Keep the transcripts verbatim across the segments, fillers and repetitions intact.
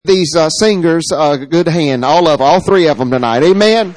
These uh, singers a uh, good hand, all of all three of them tonight. Amen.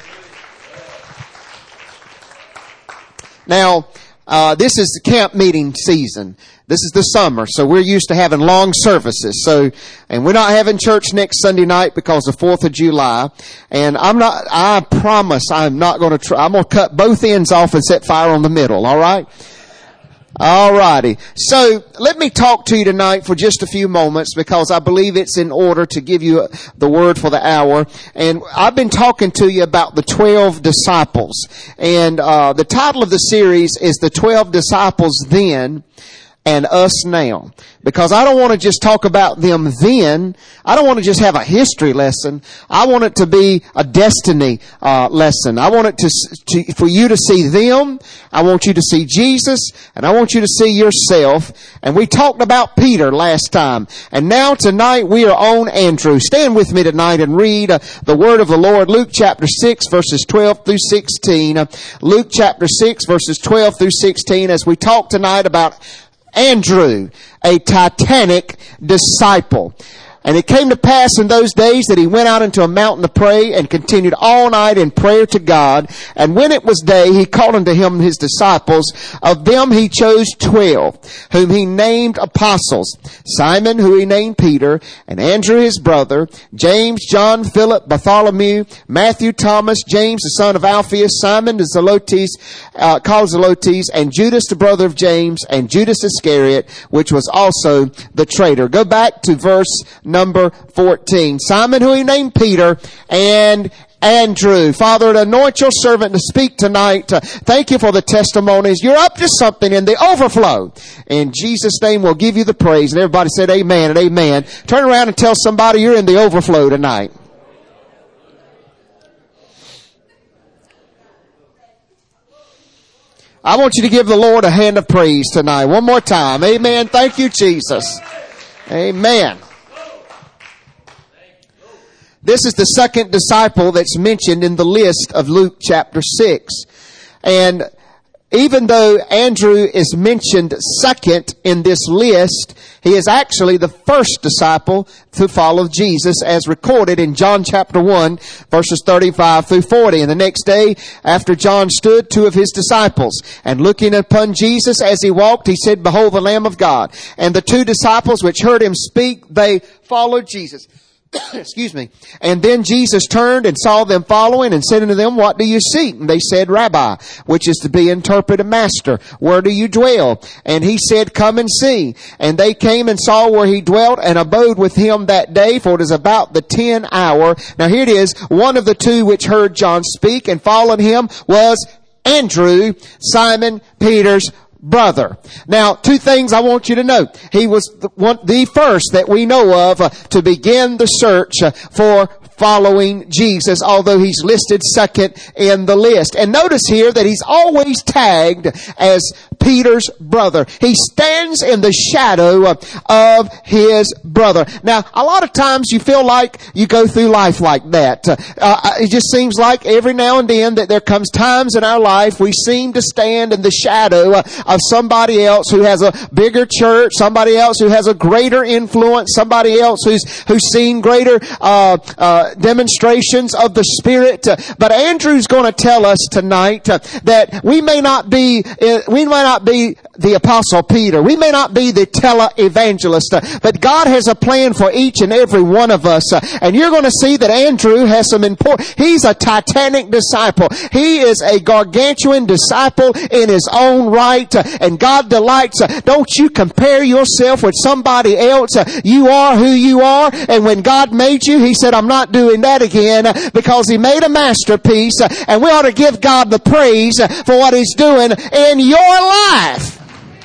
Now, uh, this is the camp meeting season. This is the summer, so we're used to having long services. So, and we're not having church next Sunday night because of fourth of July. And I'm not, I promise I'm not going to try, I'm going to cut both ends off and set fire on the middle, all right? All righty. So let me talk to you tonight for just a few moments because I believe it's in order to give you the word for the hour. And I've been talking to you about the twelve disciples. And uh the title of the series is The twelve Disciples Then and Us Now. Because I don't want to just talk about them then. I don't want to just have a history lesson. I want it to be a destiny uh lesson. I want it to, to for you to see them. I want you to see Jesus. And I want you to see yourself. And we talked about Peter last time. And now tonight we are on Andrew. Stand with me tonight and read uh, the word of the Lord. Luke chapter six verses twelve through sixteen. Uh, Luke chapter six verses twelve through sixteen as we talk tonight about Andrew, a Titanic disciple. And it came to pass in those days that he went out into a mountain to pray and continued all night in prayer to God. And when it was day, he called unto him his disciples. Of them he chose twelve, whom he named apostles. Simon, who he named Peter, and Andrew his brother, James, John, Philip, Bartholomew, Matthew, Thomas, James the son of Alphaeus, Simon the Zelotes, uh, called Zelotes, and Judas the brother of James, and Judas Iscariot, which was also the traitor. Go back to verse number fourteen. Simon, who he named Peter, and Andrew. Father, anoint your servant to speak tonight. Uh, thank you for the testimonies. You're up to something in the overflow. In Jesus' name, we'll give you the praise. And everybody said amen and amen. Turn around and tell somebody you're in the overflow tonight. I want you to give the Lord a hand of praise tonight. One more time. Amen. Thank you, Jesus. Amen. This is the second disciple that's mentioned in the list of Luke chapter six. And even though Andrew is mentioned second in this list, he is actually the first disciple to follow Jesus as recorded in John chapter one, verses thirty-five through forty. And the next day, after John stood, two of his disciples, and looking upon Jesus as he walked, he said, Behold the Lamb of God. And the two disciples which heard him speak, they followed Jesus. Excuse me. And then Jesus turned and saw them following and said unto them, What do you seek? And they said, Rabbi, which is to be interpreted, Master, where do you dwell? And he said, Come and see. And they came and saw where he dwelt and abode with him that day, for it is about the ten hour. Now here it is. One of the two which heard John speak and followed him was Andrew, Simon Peter's brother. Now, two things I want you to know. He was the, one, the first that we know of uh, to begin the search uh, for following Jesus, although he's listed second in the list. And notice here that he's always tagged as Peter's brother. He stands in the shadow of, of his brother. Now, a lot of times you feel like you go through life like that. Uh, uh, it just seems like every now and then that there comes times in our life we seem to stand in the shadow uh, of somebody else who has a bigger church, somebody else who has a greater influence, somebody else who's who's seen greater uh, uh demonstrations of the Spirit. Uh, but Andrew's going to tell us tonight uh, that we may not be uh, we may not be the Apostle Peter. We may not be the tele-evangelist. Uh, but God has a plan for each and every one of us. Uh, and you're going to see that Andrew has some important... He's a Titanic disciple. He is a gargantuan disciple in his own right. Uh, and God delights. Uh, don't you compare yourself with somebody else. Uh, you are who you are. And when God made you, He said, I'm not doing that again, uh, because He made a masterpiece. Uh, and we ought to give God the praise uh, for what He's doing in your life.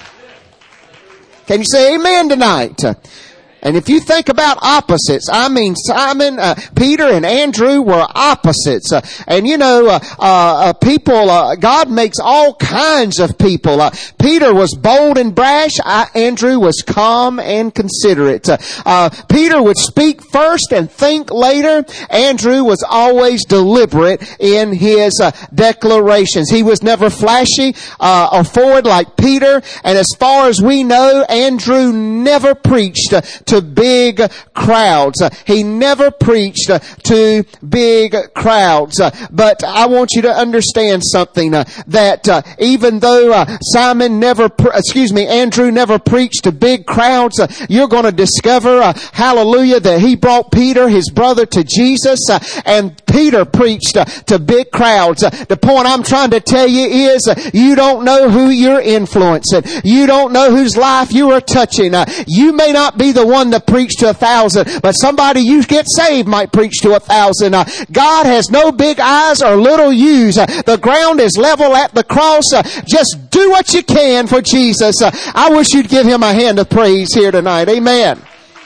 Can you say amen tonight? Uh, And if you think about opposites, I mean, Simon, uh, Peter and Andrew were opposites. Uh, and you know, uh, uh, people, uh, God makes all kinds of people. Uh, Peter was bold and brash. I, Andrew was calm and considerate. Uh, uh, Peter would speak first and think later. Andrew was always deliberate in his uh, declarations. He was never flashy uh, or forward like Peter. And as far as we know, Andrew never preached uh, to big crowds. Uh, he never preached uh, to big crowds. Uh, but I want you to understand something, uh, that uh, even though uh, Simon never, pre- excuse me, Andrew never preached to big crowds, uh, you're going to discover, uh, hallelujah, that he brought Peter, his brother, to Jesus, uh, and Peter preached uh, to big crowds. Uh, the point I'm trying to tell you is uh, you don't know who you're influencing. You don't know whose life you are touching. Uh, you may not be the one to preach to a thousand, but somebody you get saved might preach to a thousand. Uh, God has no big eyes or little U's. Uh, the ground is level at the cross. Uh, just do what you can for Jesus. Uh, I wish you'd give him a hand of praise here tonight. Amen.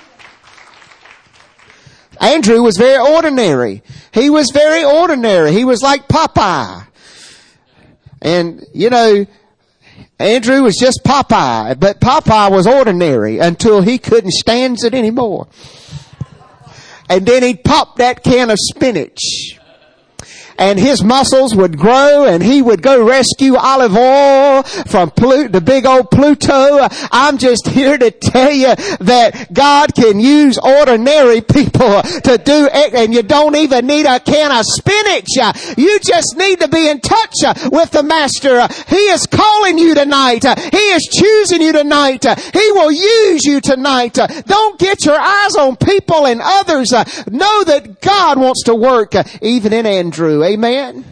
Andrew was very ordinary. He was very ordinary. He was like Popeye. And, you know, Andrew was just Popeye, but Popeye was ordinary until he couldn't stand it anymore. And then he'd pop that can of spinach. And his muscles would grow, and he would go rescue olive oil from Plu- the big old Pluto. I'm just here to tell you that God can use ordinary people to do it, and you don't even need a can of spinach. You just need to be in touch with the Master. He is calling you tonight. He is choosing you tonight. He will use you tonight. Don't get your eyes on people and others. Know that God wants to work even in Andrew. Amen.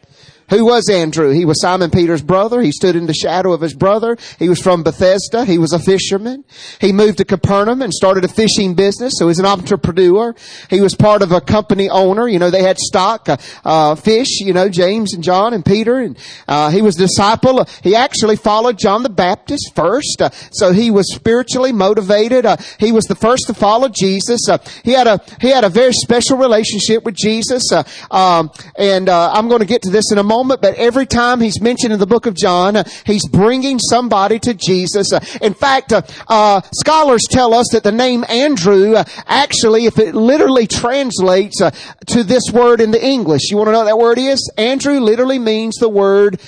Who was Andrew? He was Simon Peter's brother. He stood in the shadow of his brother. He was from Bethesda. He was a fisherman. He moved to Capernaum and started a fishing business. So he's an entrepreneur. He was part of a company owner. You know, they had stock, uh, uh fish, you know, James and John and Peter. And uh he was a disciple. He actually followed John the Baptist first. Uh, so he was spiritually motivated. Uh, he was the first to follow Jesus. Uh, he had a, he had a very special relationship with Jesus. Uh, um, and uh, I'm going to get to this in a moment. Moment, but every time he's mentioned in the book of John, uh, he's bringing somebody to Jesus. Uh, in fact, uh, uh, scholars tell us that the name Andrew, uh, actually, if it literally translates uh, to this word in the English, you want to know what that word is? Andrew literally means the word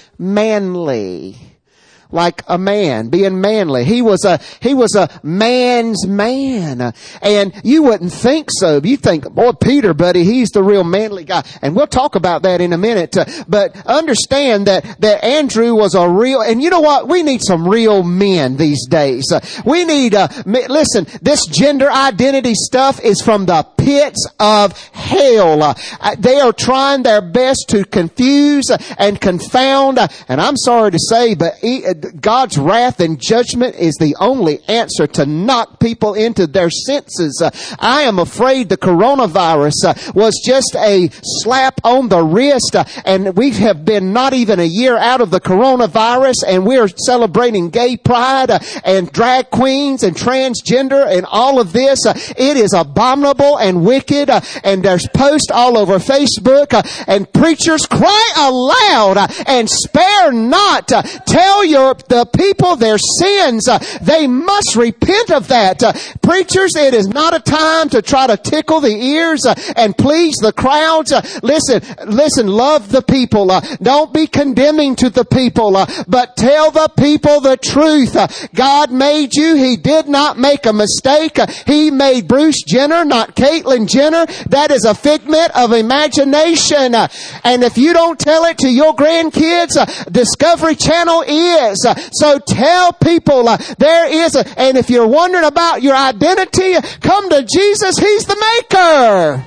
manly. Like a man, being manly. He was a, he was a man's man. And you wouldn't think so. You think, boy, Peter, buddy, he's the real manly guy. And we'll talk about that in a minute. But understand that, that Andrew was a real, and you know what? We need some real men these days. We need, uh, listen, this gender identity stuff is from the pits of hell. Uh, they are trying their best to confuse and confound. And I'm sorry to say, but he, God's wrath and judgment is the only answer to knock people into their senses. Uh, I am afraid the coronavirus uh, was just a slap on the wrist, uh, and we have been not even a year out of the coronavirus, and we're celebrating gay pride uh, and drag queens and transgender and all of this. Uh, it is abominable and wicked, uh, and there's posts all over Facebook, uh, and preachers cry aloud uh, and spare not. Uh, tell your the people their sins. Uh, they must repent of that. Uh, preachers, it is not a time to try to tickle the ears uh, and please the crowds. Uh, listen, listen, love the people. Uh, don't be condemning to the people, uh, but tell the people the truth. Uh, God made you. He did not make a mistake. Uh, he made Bruce Jenner, not Caitlyn Jenner. That is a figment of imagination. Uh, and if you don't tell it to your grandkids, uh, Discovery Channel is. Uh, so tell people uh, there is a, and if you're wondering about your identity, uh, come to Jesus. He's the maker.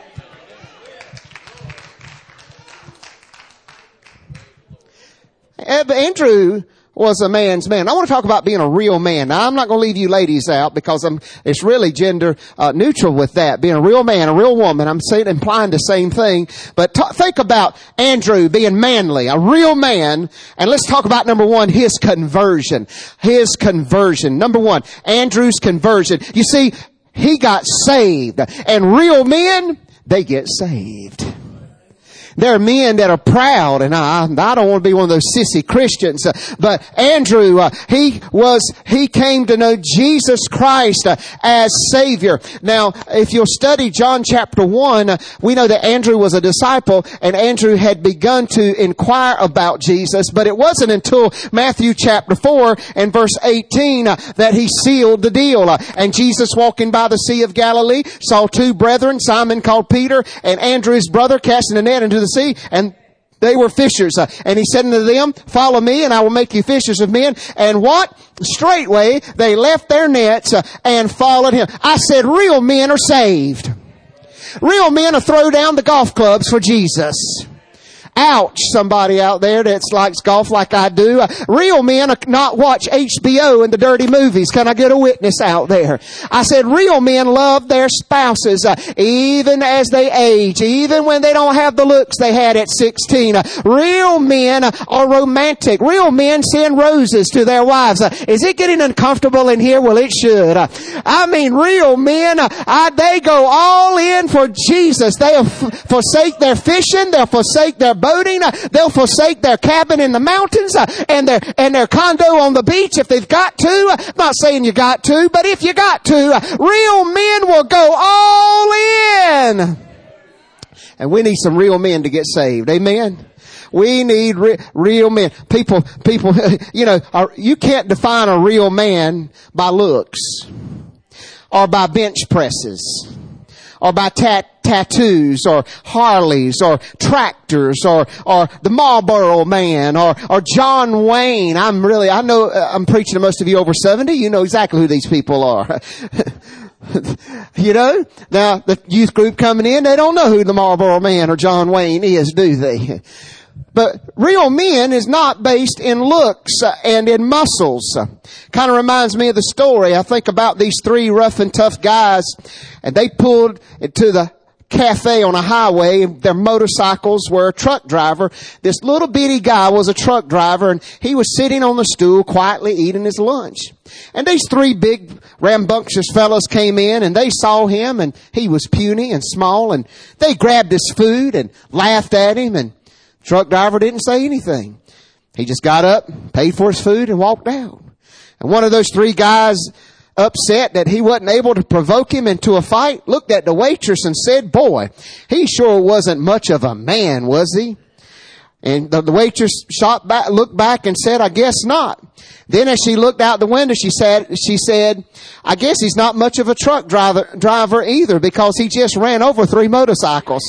Andrew was a man's man. I want to talk about being a real man. Now, I'm not going to leave you ladies out because I'm, it's really gender uh, neutral with that. Being a real man, a real woman. I'm saying, implying the same thing. But t- think about Andrew being manly, a real man. And let's talk about number one, his conversion. His conversion. Number one, Andrew's conversion. You see, he got saved. And real men, they get saved. there are men that are proud, and I, I don't want to be one of those sissy Christians. Uh, but Andrew, uh, he was, he came to know Jesus Christ uh, as Savior. Now, if you'll study John chapter one, uh, we know that Andrew was a disciple, and Andrew had begun to inquire about Jesus, but it wasn't until Matthew chapter four and verse eighteen uh, that he sealed the deal. Uh, and Jesus, walking by the Sea of Galilee, saw two brethren, Simon called Peter, and Andrew his brother, casting a net into the sea, and they were fishers. Uh, and he said unto them, follow me, and I will make you fishers of men. And what? Straightway they left their nets uh, and followed him. I said, real men are saved. Real men will throw down the golf clubs for Jesus. Ouch, somebody out there that likes golf like I do. Uh, real men not watch H B O and the dirty movies. Can I get a witness out there? I said real men love their spouses uh, even as they age, even when they don't have the looks they had at sixteen. Uh, real men uh, are romantic. Real men send roses to their wives. Uh, is it getting uncomfortable in here? Well, it should. Uh, I mean, real men, uh, I, they go all in for Jesus. They'll f- forsake their fishing. They'll forsake their boating. Uh, they'll forsake their cabin in the mountains uh, and their and their condo on the beach if they've got to. Uh, I'm not saying you got to, but if you got to, uh, real men will go all in. And we need some real men to get saved. Amen. We need re- real men. People, people, you know, are, you can't define a real man by looks or by bench presses or by tat, tattoos or Harleys or tractors or, or the Marlboro Man or, or John Wayne. I'm really, I know, uh, I'm preaching to most of you over seventy. You know exactly who these people are. You know, now the youth group coming in, they don't know who the Marlboro Man or John Wayne is, do they? But real men is not based in looks and in muscles. Kind of reminds me of the story. I think about these three rough and tough guys, and they pulled into the cafe on a highway, and their motorcycles were a truck driver. This little bitty guy was a truck driver, and he was sitting on the stool quietly eating his lunch. And these three big rambunctious fellows came in, and they saw him, and he was puny and small, and they grabbed his food and laughed at him, and truck driver didn't say anything. He just got up, paid for his food, and walked out. And one of those three guys, upset that he wasn't able to provoke him into a fight, looked at the waitress and said, boy, he sure wasn't much of a man, was he? And the, the waitress shot back, looked back and said, I guess not. Then as she looked out the window, she said, she said, I guess he's not much of a truck driver, driver either, because he just ran over three motorcycles.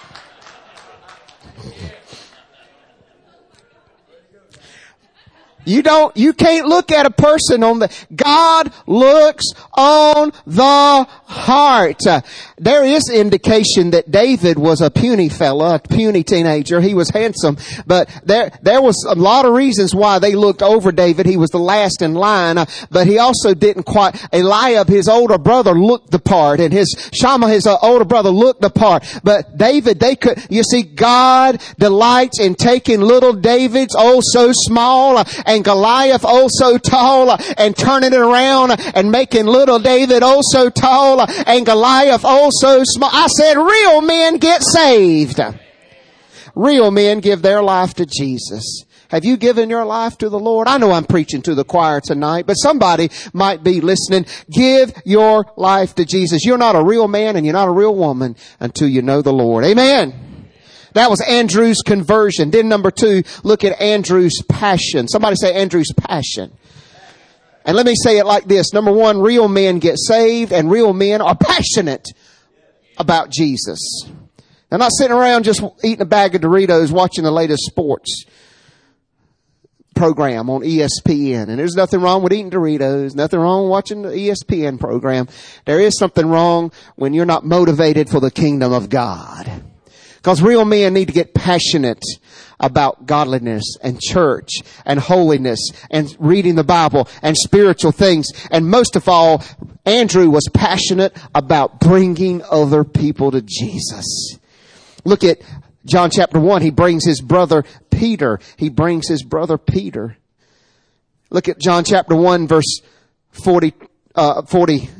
You don't, you can't look at a person on the, God looks on the heart. Uh, there is indication that David was a puny fella, a puny teenager. He was handsome, but there, there was a lot of reasons why they looked over David. He was the last in line, uh, but he also didn't quite, Eliab, his older brother, looked the part, and his Shammah, his uh, older brother, looked the part. But David, they could, you see, God delights in taking little David's, oh so small, uh, and Goliath, oh so tall, uh, and turning it around uh, and making little David, oh so tall, uh, and Goliath, oh so small. I said, real men get saved. Real men give their life to Jesus. Have you given your life to the Lord? I know I'm preaching to the choir tonight, but somebody might be listening. Give your life to Jesus. You're not a real man and you're not a real woman until you know the Lord. Amen. That was Andrew's conversion. Then number two, look at Andrew's passion. Somebody say Andrew's passion. And let me say it like this. Number one, real men get saved and real men are passionate about Jesus. They're not sitting around just eating a bag of Doritos watching the latest sports program on E S P N. And there's nothing wrong with eating Doritos, nothing wrong with watching the E S P N program. There is something wrong when you're not motivated for the kingdom of God. Because real men need to get passionate about godliness and church and holiness and reading the Bible and spiritual things. And most of all, Andrew was passionate about bringing other people to Jesus. Look at John chapter one. He brings his brother Peter. He brings his brother Peter. Look at John chapter one verse forty, uh, forty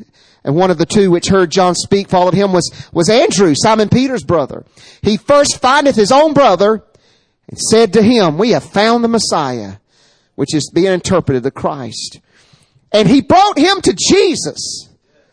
And one of the two which heard John speak followed him was, was Andrew, Simon Peter's brother. He first findeth his own brother and said to him, we have found the Messiah, which is being interpreted the Christ. And he brought him to Jesus.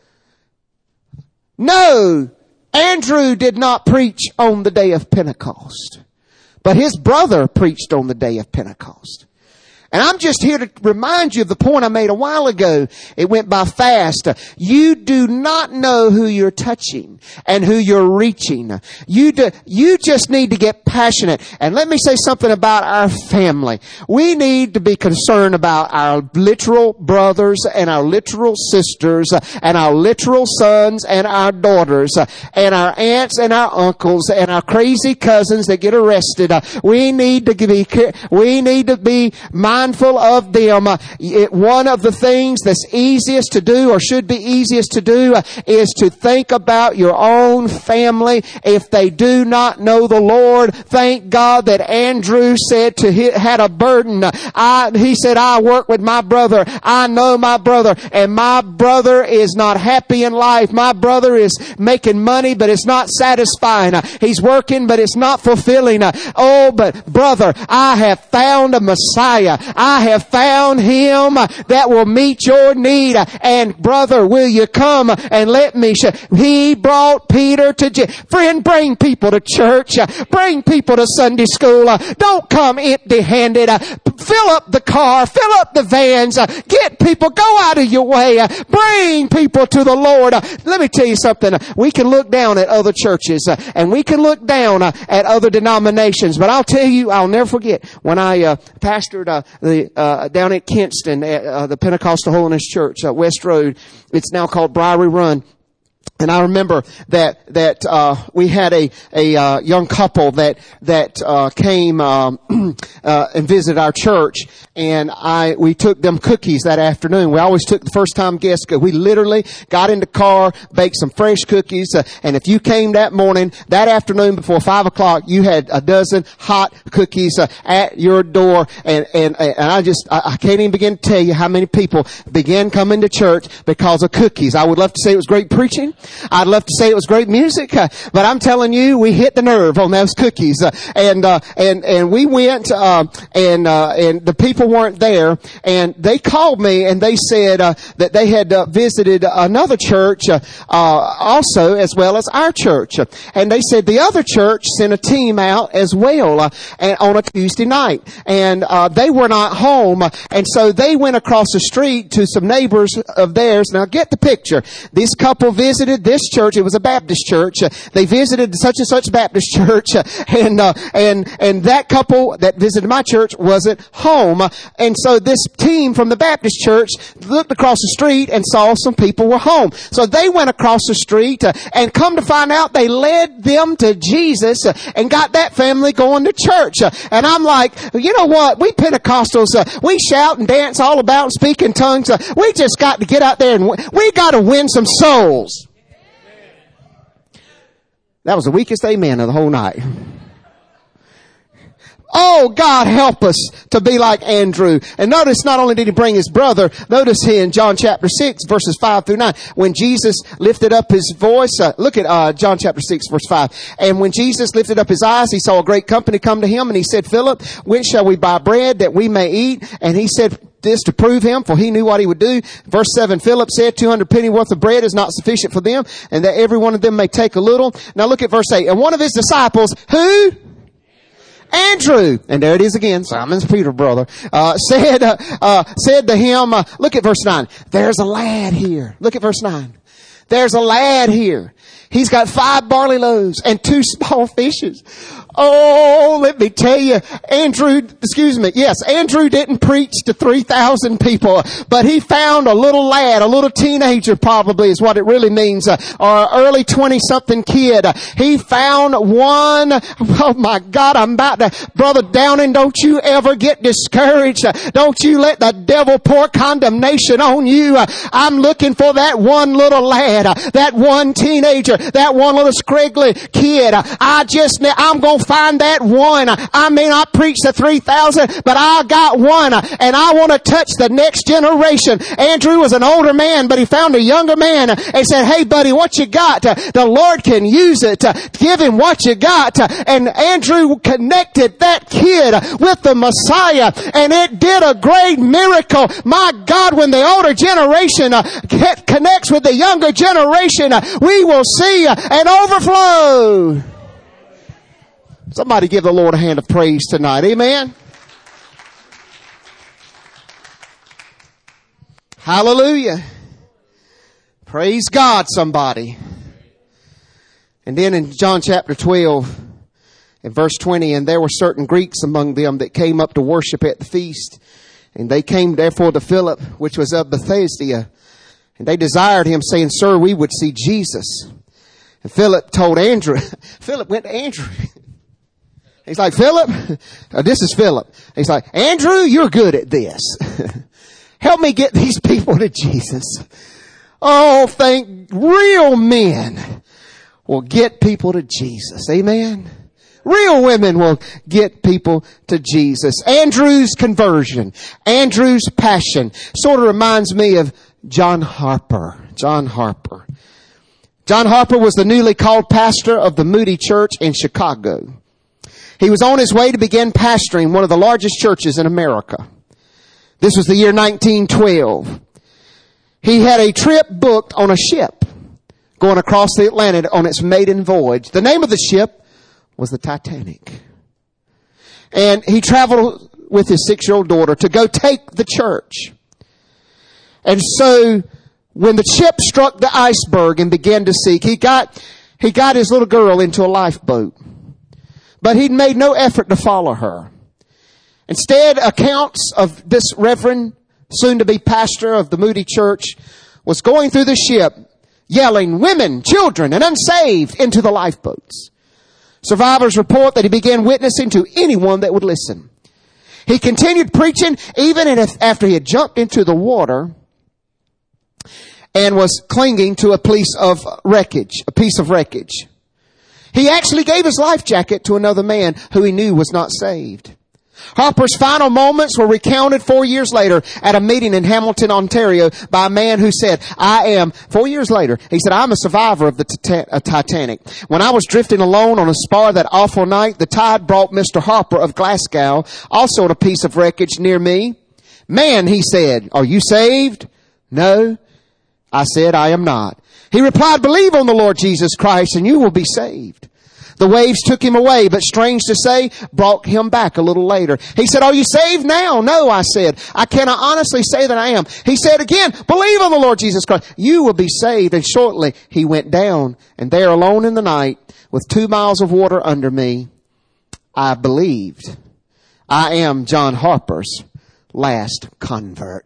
No, Andrew did not preach on the day of Pentecost, but his brother preached on the day of Pentecost. And I'm just here to remind you of the point I made a while ago. It went by fast. You do not know who you're touching and who you're reaching. You do, you just need to get passionate. And let me say something about our family. We need to be concerned about our literal brothers and our literal sisters and our literal sons and our daughters and our aunts and our uncles and our crazy cousins that get arrested. We need to be, we need to be mindful mindful of them. Uh, it, one of the things that's easiest to do, or should be easiest to do, uh, is to think about your own family. If they do not know the Lord, thank God that Andrew said to he, had a burden. I, he said, I work with my brother. I know my brother, and my brother is not happy in life. My brother is making money, but it's not satisfying. Uh, he's working, but it's not fulfilling. Uh, oh, but brother, I have found a Messiah. I have found him that will meet your need. And brother, will you come and let me show? He brought Peter to Je- friend, bring people to church. Bring people to Sunday school. Don't come empty-handed. Fill up the car. Fill up the vans. Get people. Go out of your way. Bring people to the Lord. Let me tell you something. We can look down at other churches and we can look down at other denominations. But I'll tell you, I'll never forget when I uh, pastored uh, the uh, down at Kinston at uh, the Pentecostal Holiness Church, uh, West Road. It's now called Briary Run. And I remember that that uh we had a a uh, young couple that that uh came um uh and visited our church, and I we took them cookies that afternoon. We always took the first time guests. We literally got in the car, baked some fresh cookies, uh, and if you came that morning, that afternoon before five o'clock, you had a dozen hot cookies uh, at your door. And and and I just I, I can't even begin to tell you how many people began coming to church because of cookies. I would love to say it was great preaching. I'd love to say it was great music, uh, but I'm telling you, we hit the nerve on those cookies. Uh, and, uh, and, and we went, uh, and, uh, and the people weren't there, and they called me and they said, uh, that they had uh, visited another church, uh, uh, also as well as our church. And they said the other church sent a team out as well, uh, and on a Tuesday night. And, uh, they were not home. And so they went across the street to some neighbors of theirs. Now get the picture. This couple visited this church. It was a Baptist church. Uh, they visited such and such Baptist church, uh, and uh, and and that couple that visited my church wasn't home. Uh, and so this team from the Baptist church looked across the street and saw some people were home. So they went across the street, uh, and come to find out, they led them to Jesus, uh, and got that family going to church. Uh, and I'm like, you know what? We Pentecostals, uh, we shout and dance all about and speak in tongues. Uh, we just got to get out there and w- we got to win some souls. That was the weakest amen of the whole night. Oh, God help us to be like Andrew. And notice not only did he bring his brother, notice here in John chapter six, verses five through nine, when Jesus lifted up his voice, uh, look at uh, John chapter six, verse five. And when Jesus lifted up his eyes, he saw a great company come to him, and he said, Philip, when shall we buy bread that we may eat? And he said this to prove him, for he knew what he would do. Verse seven, Philip said, two hundred penny worth of bread is not sufficient for them, and that every one of them may take a little. Now look at verse eight. And one of his disciples, who? Andrew, and there it is again, Simon's Peter brother, uh, said, uh, uh, said to him, uh, look at verse nine. There's a lad here. Look at verse nine. There's a lad here. He's got five barley loaves and two small fishes. Oh, let me tell you, Andrew, excuse me, yes, Andrew didn't preach to three thousand people, but he found a little lad, a little teenager probably is what it really means, uh, or early twenty-something kid. Uh, he found one, oh my God, I'm about to, Brother Downing, don't you ever get discouraged. Uh, don't you let the devil pour condemnation on you. Uh, I'm looking for that one little lad, uh, that one teenager. that one little scriggly kid. I just, I'm going to find that one. I may not preach the three thousand, but I got one, and I want to touch the next generation. Andrew was an older man, but he found a younger man and said, hey buddy, what you got? The Lord can use it. Give him what you got. And Andrew connected that kid with the Messiah, and it did a great miracle. My God, when the older generation uh, connects with the younger generation, uh, we will see uh, an overflow. Somebody give the Lord a hand of praise tonight. Amen. Hallelujah. Praise God, somebody. And then in John chapter twelve, in verse twenty, and there were certain Greeks among them that came up to worship at the feast. And they came therefore to Philip, which was of Bethsaida. And they desired him, saying, Sir, we would see Jesus. And Philip told Andrew. Philip went to Andrew. He's like, Philip, oh, this is Philip. He's like, Andrew, you're good at this. Help me get these people to Jesus. Oh, thank real men will get people to Jesus. Amen. Real women will get people to Jesus. Andrew's conversion, Andrew's passion, sort of reminds me of John Harper. John Harper. John Harper was the newly called pastor of the Moody Church in Chicago. He was on his way to begin pastoring one of the largest churches in America. This was the year nineteen twelve. He had a trip booked on a ship going across the Atlantic on its maiden voyage. The name of the ship was the Titanic. And he traveled with his six-year-old daughter to go take the church. And so when the ship struck the iceberg and began to sink, he got, he got his little girl into a lifeboat. But he'd made no effort to follow her. Instead, accounts of this reverend, soon-to-be pastor of the Moody Church, was going through the ship, yelling, women, children, and unsaved into the lifeboats. Survivors report that he began witnessing to anyone that would listen. He continued preaching even after he had jumped into the water and was clinging to a piece of wreckage, a piece of wreckage. He actually gave his life jacket to another man who he knew was not saved. Harper's final moments were recounted four years later at a meeting in Hamilton, Ontario by a man who said, I am, four years later, he said, I'm a survivor of the Titanic. When I was drifting alone on a spar that awful night, the tide brought Mister Harper of Glasgow, also on a piece of wreckage near me. Man, he said, are you saved? No. I said, I am not. He replied, believe on the Lord Jesus Christ and you will be saved. The waves took him away, but strange to say, brought him back a little later. He said, are you saved now? No, I said. I cannot honestly say that I am. He said again, believe on the Lord Jesus Christ. You will be saved. And shortly he went down, and there alone in the night, with two miles of water under me, I believed. I am John Harper's last convert.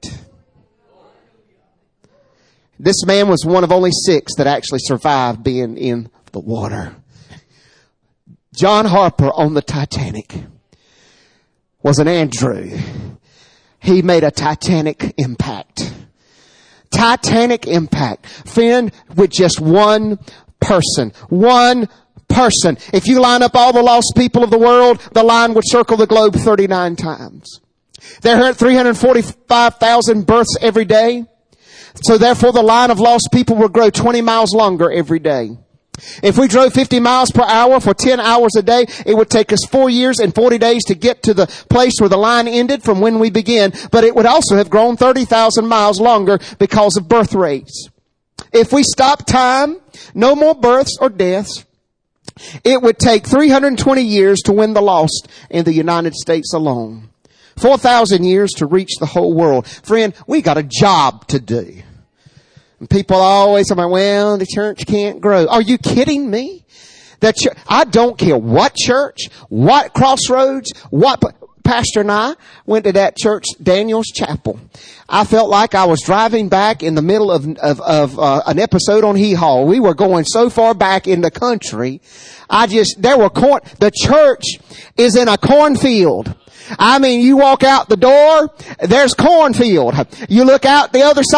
This man was one of only six that actually survived being in the water. John Harper on the Titanic was an Andrew. He made a Titanic impact. Titanic impact. Friend, with just one person. One person. If you line up all the lost people of the world, the line would circle the globe thirty-nine times. There are three hundred forty-five thousand births every day. So therefore the line of lost people will grow twenty miles longer every day. If we drove fifty miles per hour for ten hours a day, it would take us four years and forty days to get to the place where the line ended from when we began. But it would also have grown thirty thousand miles longer because of birth rates. If we stop time, no more births or deaths, it would take three hundred twenty years to win the lost in the United States alone. four thousand years to reach the whole world. Friend, we got a job to do. And people always say, well, the church can't grow. Are you kidding me? That ch- I don't care what church, what crossroads, what... Pastor and I went to that church, Daniel's Chapel. I felt like I was driving back in the middle of of, of uh, an episode on Hee Haw. We were going so far back in the country. I just, there were corn, the church is in a cornfield. I mean, you walk out the door, there's cornfield. You look out the other side,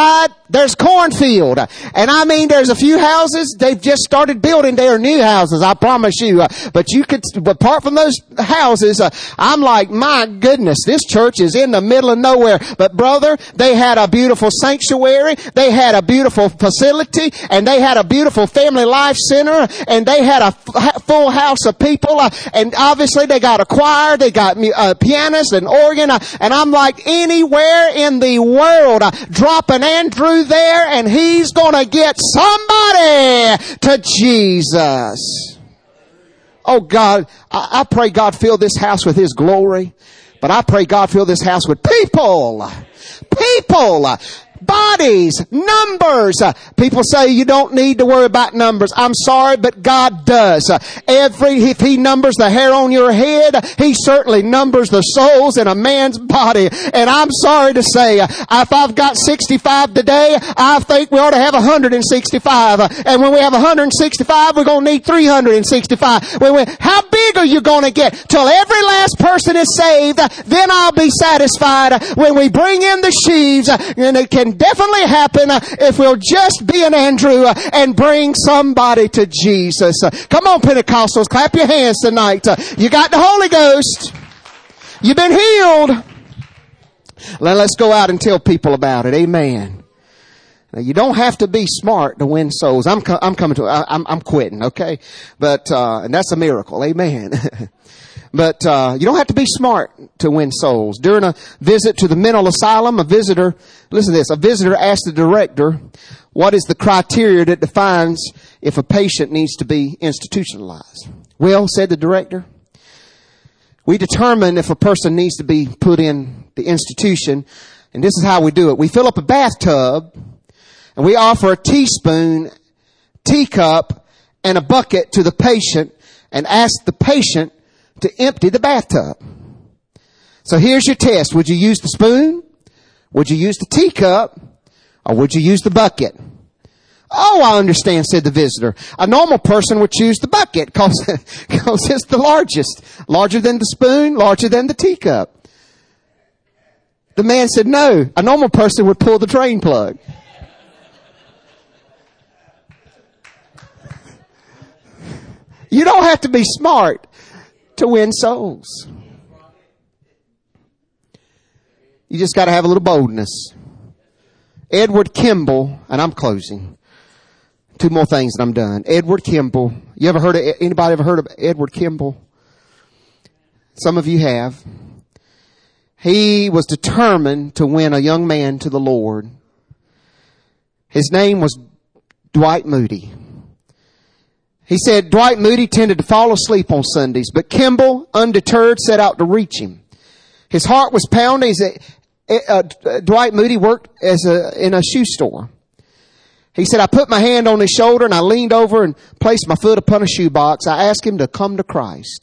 there's cornfield. And I mean, there's a few houses, they've just started building their new houses, I promise you. But you could, apart from those houses, I'm like, my goodness, this church is in the middle of nowhere. But brother, they had a beautiful sanctuary, they had a beautiful facility, and they had a beautiful family life center, and they had a full house of people, and obviously they got a choir, they got a pianist and organ, and I'm like, anywhere in the world, drop an Andrew there, and he's gonna get somebody to Jesus. Oh God, I, I pray God fill this house with His glory, but I pray God fill this house with people. People. Bodies, numbers. Uh, people say you don't need to worry about numbers. I'm sorry, but God does. Uh, every, if He numbers the hair on your head, He certainly numbers the souls in a man's body. And I'm sorry to say, uh, if I've got sixty-five today, I think we ought to have one hundred sixty-five. Uh, and when we have one hundred sixty-five, we're going to need three hundred sixty-five. When we, how big are you going to get? Till every last person is saved, uh, then I'll be satisfied. Uh, when we bring in the sheaves, uh, and it can definitely happen uh, if we'll just be an Andrew uh, and bring somebody to Jesus. Uh, come on, Pentecostals, clap your hands tonight. Uh, you got the Holy Ghost. You've been healed. Now let's go out and tell people about it. Amen. Now, you don't have to be smart to win souls. I'm co- I'm coming to. I, I'm I'm quitting. Okay, but uh, and that's a miracle. Amen. But uh you don't have to be smart to win souls. During a visit to the mental asylum, a visitor, listen to this, a visitor asked the director, what is the criteria that defines if a patient needs to be institutionalized? Well, said the director, we determine if a person needs to be put in the institution, and this is how we do it. We fill up a bathtub, and we offer a teaspoon, teacup, and a bucket to the patient, and ask the patient to empty the bathtub. So here's your test. Would you use the spoon? Would you use the teacup? Or would you use the bucket? Oh, I understand, said the visitor. A normal person would choose the bucket because it's the largest. Larger than the spoon, larger than the teacup. The man said, no, a normal person would pull the drain plug. You don't have to be smart to win souls. You just got to have a little boldness. Edward Kimball, and I'm closing. Two more things and I'm done. Edward Kimball. You ever heard of, anybody ever heard of Edward Kimball? Some of you have. He was determined to win a young man to the Lord. His name was Dwight Moody. He said Dwight Moody tended to fall asleep on Sundays, but Kimball, undeterred, set out to reach him. His heart was pounding. Uh, Dwight Moody worked as a, in a shoe store. He said, I put my hand on his shoulder and I leaned over and placed my foot upon a shoebox. I asked him to come to Christ.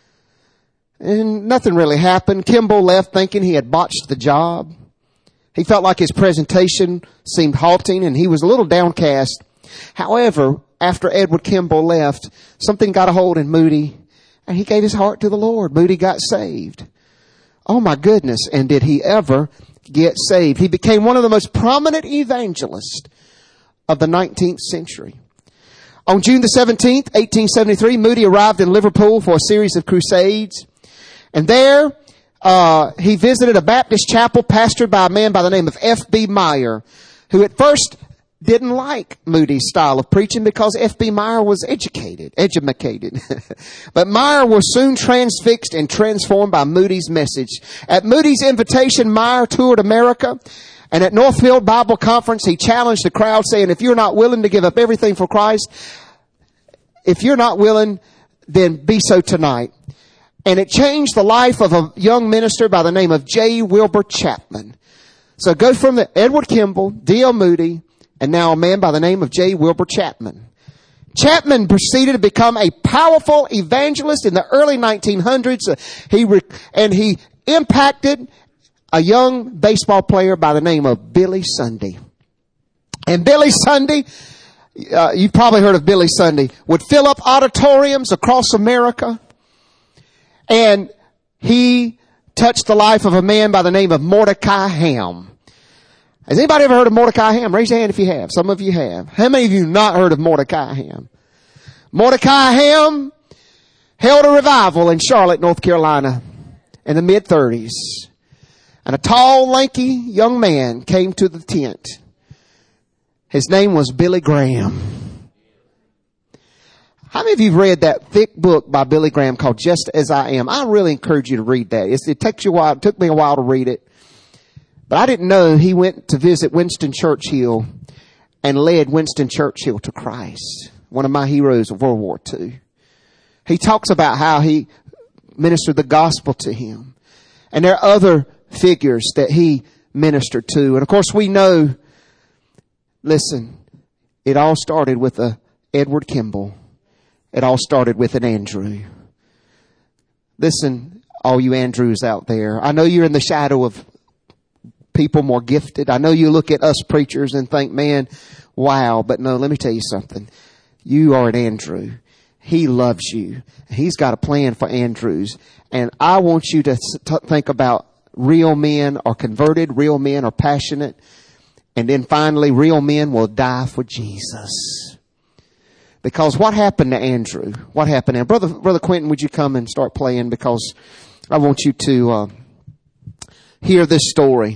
And nothing really happened. Kimball left thinking he had botched the job. He felt like his presentation seemed halting and he was a little downcast. However, after Edward Kimball left, something got a hold in Moody and he gave his heart to the Lord. Moody got saved. Oh my goodness. And did he ever get saved? He became one of the most prominent evangelists of the nineteenth century. On June the seventeenth, eighteen seventy-three, Moody arrived in Liverpool for a series of crusades. And there, uh, he visited a Baptist chapel pastored by a man by the name of F B Meyer, who at first didn't like Moody's style of preaching because F B Meyer was educated, educated. But Meyer was soon transfixed and transformed by Moody's message. At Moody's invitation, Meyer toured America, and at Northfield Bible Conference, he challenged the crowd saying, if you're not willing to give up everything for Christ, if you're not willing, then be so tonight. And it changed the life of a young minister by the name of J. Wilbur Chapman. So go from the Edward Kimball, D L Moody, and now a man by the name of J. Wilbur Chapman. Chapman proceeded to become a powerful evangelist in the early nineteen hundreds. Uh, he re- and he impacted a young baseball player by the name of Billy Sunday. And Billy Sunday, uh, you've probably heard of Billy Sunday, would fill up auditoriums across America. And he touched the life of a man by the name of Mordecai Ham. Has anybody ever heard of Mordecai Ham? Raise your hand if you have. Some of you have. How many of you have not heard of Mordecai Ham? Mordecai Ham held a revival in Charlotte, North Carolina in the mid thirties. And a tall, lanky young man came to the tent. His name was Billy Graham. How many of you have read that thick book by Billy Graham called Just As I Am? I really encourage you to read that. It's, it takes you a while. It took me a while to read it. But I didn't know he went to visit Winston Churchill and led Winston Churchill to Christ. One of my heroes of World War Two. He talks about how he ministered the gospel to him. And there are other figures that he ministered to. And of course we know, listen, it all started with a Edward Kimball. It all started with an Andrew. Listen, all you Andrews out there, I know you're in the shadow of people more gifted. I know you look at us preachers and think, man, wow. But no, let me tell you something. You are an Andrew. He loves you. He's got a plan for Andrews. And I want you to t- think about real men are converted, real men are passionate, and then finally real men will die for Jesus. Because what happened to Andrew? What happened? And brother, brother Quentin, would you come and start playing? Because I want you to uh, hear this story.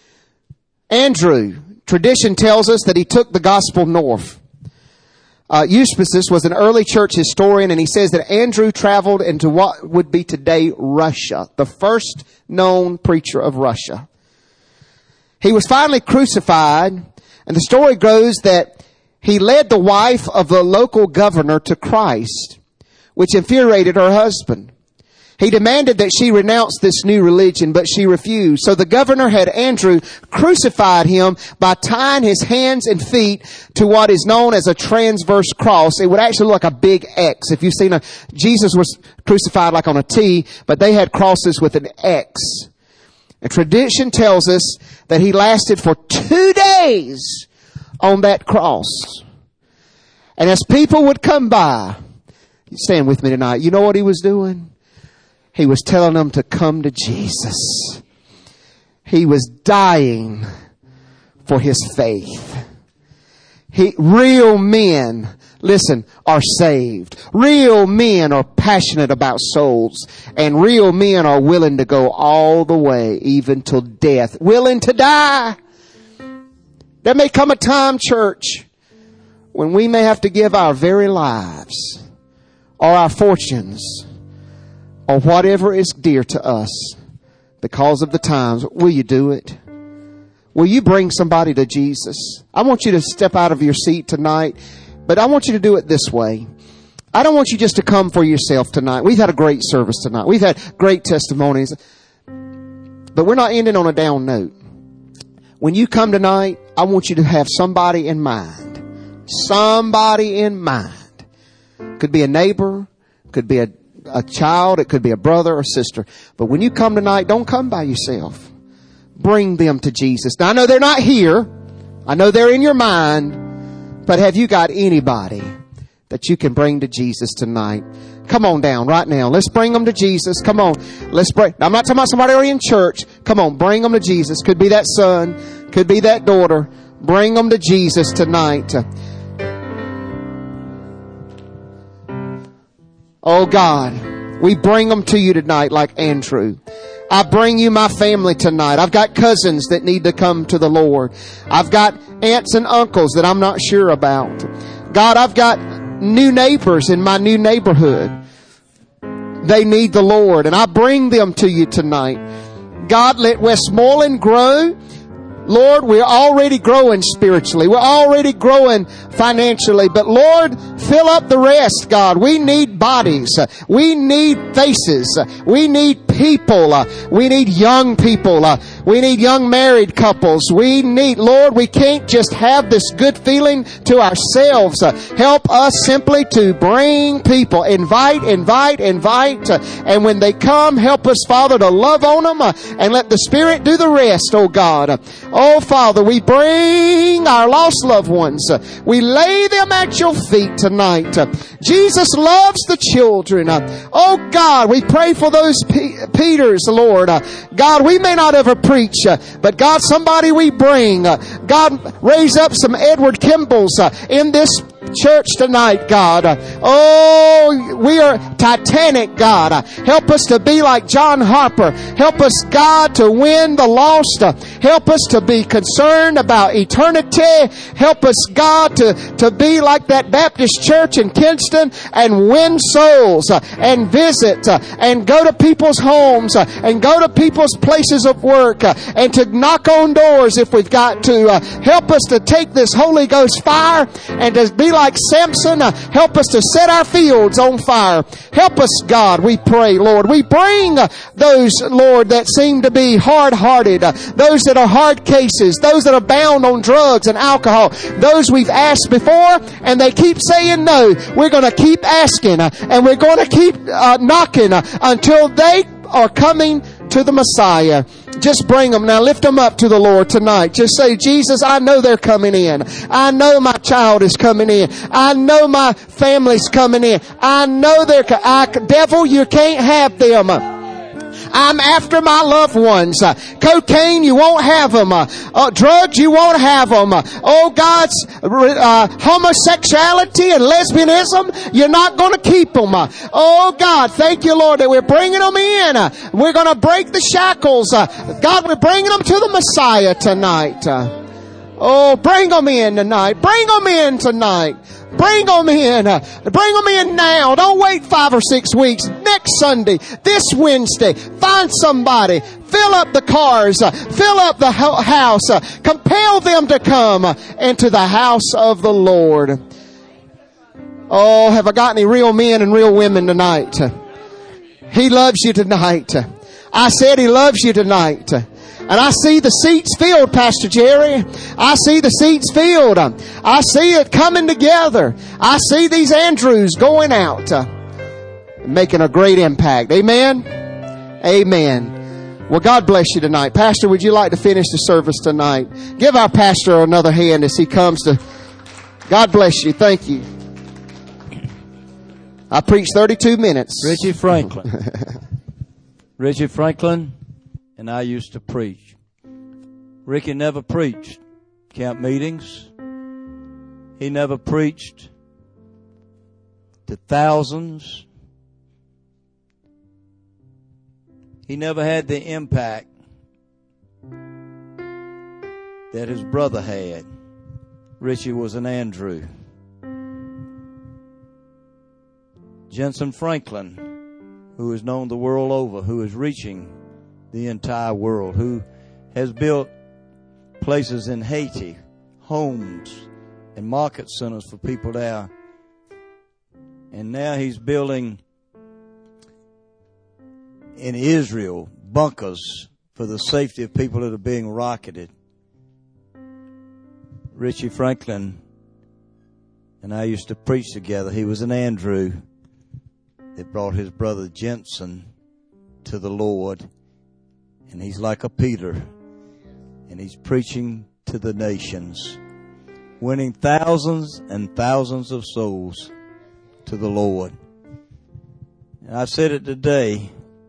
Andrew, tradition tells us that he took the gospel north. Uh, Eusebius was an early church historian, and he says that Andrew traveled into what would be today Russia, the first known preacher of Russia. He was finally crucified, and the story goes that he led the wife of the local governor to Christ, which infuriated her husband. He demanded that she renounce this new religion, but she refused. So the governor had Andrew crucified him by tying his hands and feet to what is known as a transverse cross. It would actually look like a big X. If you've seen a, Jesus was crucified like on a T, but they had crosses with an X. And tradition tells us that he lasted for two days on that cross. And as people would come by, you stand with me tonight, you know what he was doing? He was telling them to come to Jesus. He was dying for his faith. He, real men, listen, are saved. Real men are passionate about souls. And real men are willing to go all the way, even till death. Willing to die. There may come a time, church, when we may have to give our very lives or our fortunes or whatever is dear to us because of the times. Will you do it? Will you bring somebody to Jesus? I want you to step out of your seat tonight, but I want you to do it this way. I don't want you just to come for yourself tonight. We've had a great service tonight. We've had great testimonies, but we're not ending on a down note. When you come tonight, I want you to have somebody in mind. Somebody in mind. Could be a neighbor, could be a, a child, it could be a brother or sister. But when you come tonight, don't come by yourself. Bring them to Jesus. Now I know they're not here. I know they're in your mind. But have you got anybody that you can bring to Jesus tonight? Come on down right now. Let's bring them to Jesus. Come on. Let's bring. I'm not talking about somebody already in church. Come on. Bring them to Jesus. Could be that son. Could be that daughter. Bring them to Jesus tonight. Oh God, we bring them to you tonight like Andrew. I bring you my family tonight. I've got cousins that need to come to the Lord. I've got aunts and uncles that I'm not sure about. God, I've got new neighbors in my new neighborhood. They need the Lord, and I bring them to you tonight. God, let Westmoreland grow. Lord, we're already growing spiritually. We're already growing financially. But Lord, fill up the rest, God. We need bodies. We need faces. We need people. We need young people. We need young married couples. We need, Lord, we can't just have this good feeling to ourselves. Help us simply to bring people. Invite, invite, invite. And when they come, help us, Father, to love on them and let the Spirit do the rest, oh God. Oh, Father, we bring our lost loved ones. We lay them at your feet tonight. Jesus loves the children. Oh, God, we pray for those P- Peters, Lord. God, we may not ever preach preach. Uh, but God, somebody we bring. Uh, God, raise up some Edward Kimballs uh, in this church tonight, God. Uh, oh, we are Titanic, God. Uh, help us to be like John Harper. Help us, God, to win the lost. Uh, help us to be concerned about eternity. Help us, God, to, to be like that Baptist church in Kinston and win souls uh, and visit uh, and go to people's homes uh, and go to people's places of work uh, and to knock on doors if we've got to. Uh, help us to take this Holy Ghost fire and to be like Samson. Uh, help us to set our fields on fire. Help us, God, we pray, Lord. We bring uh, those, Lord, that seem to be hard-hearted, uh, those that are hard cases, those that are bound on drugs and alcohol, those we've asked before and they keep saying no. We're going to keep asking uh, and we're going to keep uh, knocking uh, until they are coming to the Messiah. Just bring them. Now lift them up to the Lord tonight. Just say, Jesus, I know they're coming in. I know my child is coming in. I know my family's coming in. I know they're, I, devil, you can't have them. I'm after my loved ones. Uh, cocaine, you won't have them. Uh, uh, drugs, you won't have them. Uh, oh, God's uh, homosexuality and lesbianism, you're not going to keep them. Uh, oh, God, thank you, Lord, that we're bringing them in. Uh, we're going to break the shackles. Uh, God, we're bringing them to the Messiah tonight. Uh, oh, bring them in tonight. Bring them in tonight. Bring them in. Bring them in now. Don't wait five or six weeks. Next Sunday, this Wednesday, find somebody. Fill up the cars. Fill up the house. Compel them to come into the house of the Lord. Oh, have I got any real men and real women tonight? He loves you tonight. I said He loves you tonight. And I see the seats filled, Pastor Jerry. I see the seats filled. I see it coming together. I see these Andrews going out, uh, making a great impact. Amen? Amen. Well, God bless you tonight. Pastor, would you like to finish the service tonight? Give our pastor another hand as he comes to... God bless you. Thank you. I preached thirty-two minutes. Richie Franklin. Richie Franklin. And I used to preach. Ricky never preached camp meetings. He never preached to thousands. He never had the impact that his brother had. Richie was an Andrew. Jensen Franklin, who is known the world over, who is reaching the entire world, who has built places in Haiti, homes and market centers for people there. And now he's building in Israel bunkers for the safety of people that are being rocketed. Richie Franklin and I used to preach together. He was an Andrew that brought his brother Jensen to the Lord. And he's like a Peter, and he's preaching to the nations, winning thousands and thousands of souls to the Lord. And I said it today,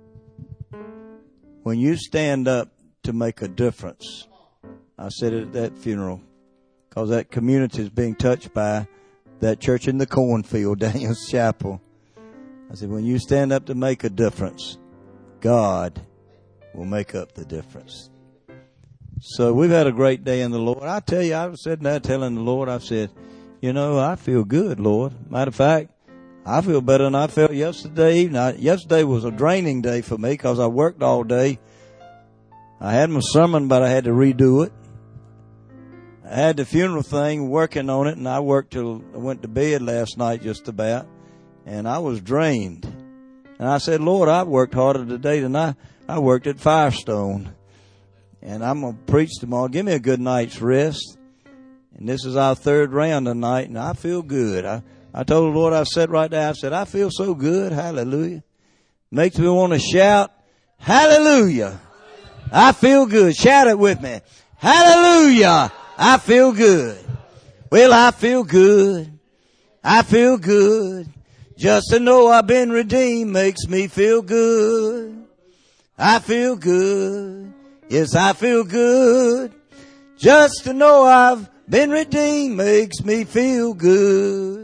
when you stand up to make a difference, I said it at that funeral, because that community is being touched by that church in the cornfield, Daniel's Chapel. I said, when you stand up to make a difference, God will make up the difference. So we've had a great day in the Lord. I tell you, I was sitting there telling the Lord, I said, you know, I feel good, Lord. Matter of fact, I feel better than I felt yesterday evening. I, yesterday was a draining day for me because I worked all day. I had my sermon, but I had to redo it. I had the funeral thing, working on it, and I worked till I went to bed last night just about, and I was drained. And I said, Lord, I've worked harder today than I I worked at Firestone, and I'm going to preach tomorrow. Give me a good night's rest. And this is our third round tonight, and I feel good. I, I told the Lord, I sat right there, I said, I feel so good. Hallelujah. Makes me want to shout, hallelujah. I feel good. Shout it with me. Hallelujah. I feel good. Well, I feel good. I feel good. Just to know I've been redeemed makes me feel good. I feel good. Yes, I feel good. Just to know I've been redeemed makes me feel good.